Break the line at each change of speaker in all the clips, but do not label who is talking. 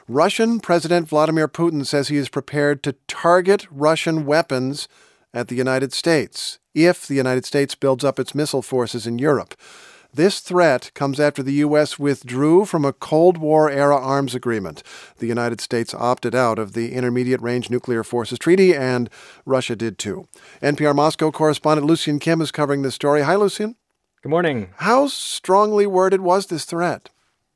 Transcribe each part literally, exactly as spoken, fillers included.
Russian President Vladimir Putin says he is prepared to target Russian weapons at the United States if the United States builds up its missile forces in Europe. This threat comes after the U S withdrew from a Cold War-era arms agreement. The United States opted out of the Intermediate-Range Nuclear Forces Treaty, and Russia did too. N P R Moscow correspondent Lucian Kim is covering this story. Hi, Lucian.
Good morning.
How strongly worded was this threat?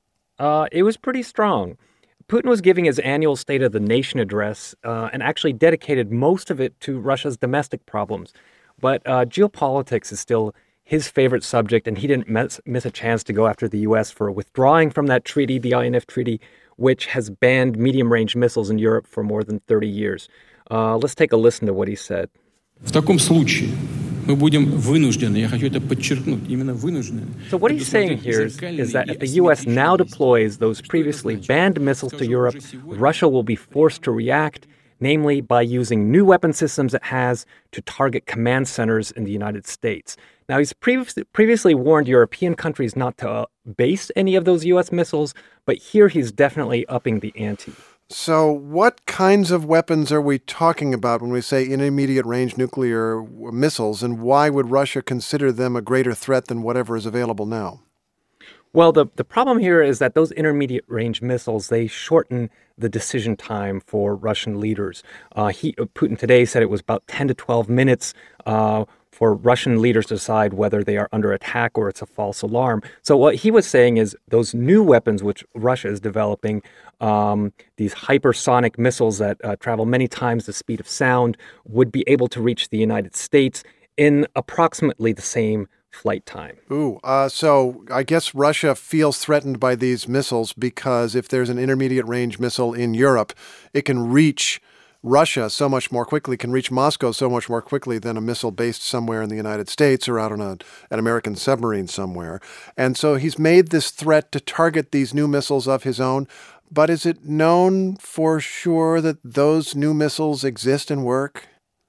Uh, it was pretty strong. Putin was giving his annual State of the Nation address uh, and actually dedicated most of it to Russia's domestic problems. But uh, geopolitics is still his favorite subject, and he didn't miss, miss a chance to go after the U S for withdrawing from that treaty, the I N F Treaty, which has banned medium-range missiles in Europe for more than thirty years. Uh, let's take a listen to what he said.
В таком случае мы будем вынуждены, я хочу это подчеркнуть, именно вынуждены.
So what he's saying here is, is that if the U S now deploys those previously banned missiles to Europe, Russia will be forced to react, namely by using new weapon systems it has to target command centers in the United States. Now, he's previously, previously warned European countries not to uh, base any of those U S missiles, but here he's definitely upping the ante.
So what kinds of weapons are we talking about when we say intermediate-range nuclear missiles, and why would Russia consider them a greater threat than whatever is available now?
Well, the, the problem here is that those intermediate-range missiles, they shorten the decision time for Russian leaders. Uh, he, Putin today said it was about ten to twelve minutes uh, for Russian leaders to decide whether they are under attack or it's a false alarm. So what he was saying is those new weapons which Russia is developing, um, these hypersonic missiles that uh, travel many times the speed of sound, would be able to reach the United States in approximately the same flight time.
Ooh, uh, so I guess Russia feels threatened by these missiles because if there's an intermediate-range missile in Europe, it can reach Russia so much more quickly, can reach Moscow so much more quickly than a missile based somewhere in the United States or out on a, an American submarine somewhere. And so he's made this threat to target these new missiles of his own. But is it known for sure that those new missiles exist and work?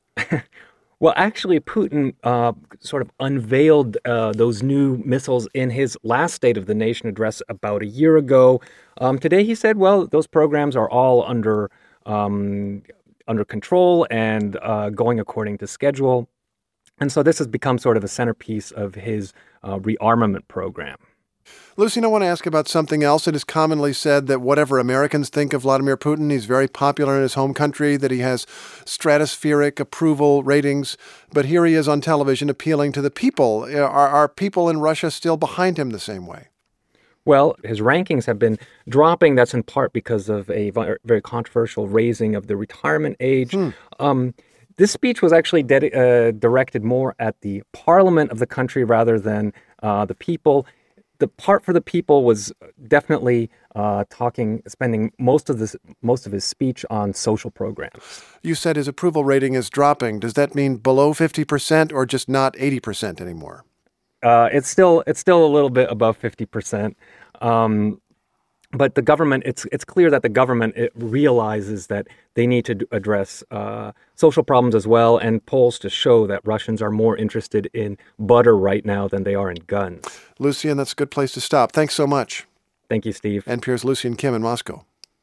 Well, actually, Putin uh, sort of unveiled uh, those new missiles in his last State of the Nation address about a year ago. Um, today, he said, well, those programs are all under um, under control and uh, going according to schedule. And so this has become sort of a centerpiece of his uh, rearmament program.
Lucian, I want to ask about something else. It is commonly said that whatever Americans think of Vladimir Putin, he's very popular in his home country, that he has stratospheric approval ratings. But here he is on television appealing to the people. Are, are people in Russia still behind him the same way?
Well, his rankings have been dropping. That's in part because of a very controversial raising of the retirement age. Hmm. Um, this speech was actually de- uh, directed more at the parliament of the country rather than uh, the people. The part for the people was definitely uh, talking, spending most of this, most of his speech on social programs.
You said his approval rating is dropping. Does that mean below fifty percent or just not eighty percent anymore?
Uh, it's still it's still a little bit above fifty percent. Um, but the government, it's it's clear that the government it realizes that they need to address uh, social problems as well, and polls to show that Russians are more interested in butter right now than they are in guns.
Lucian, that's a good place to stop. Thanks so much.
Thank you, Steve.
N P R's Lucian Kim in Moscow.